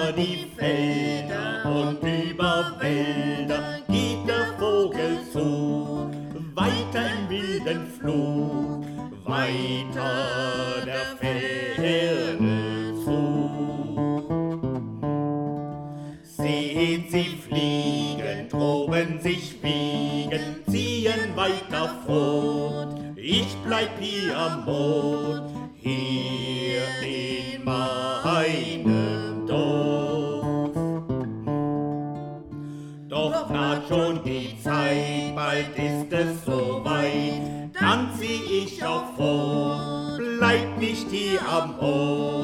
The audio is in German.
Über die Felder und über Wälder geht der Vogel zu, weiter im wilden Flug, weiter der Ferne zu. Seht sie fliegen, droben sich wiegen, ziehen weiter fort. Ich bleib hier am Mond, hier in meinem Dorf. Doch naht schon die Zeit, bald ist es soweit, dann zieh ich auch fort, bleib nicht hier am Ort.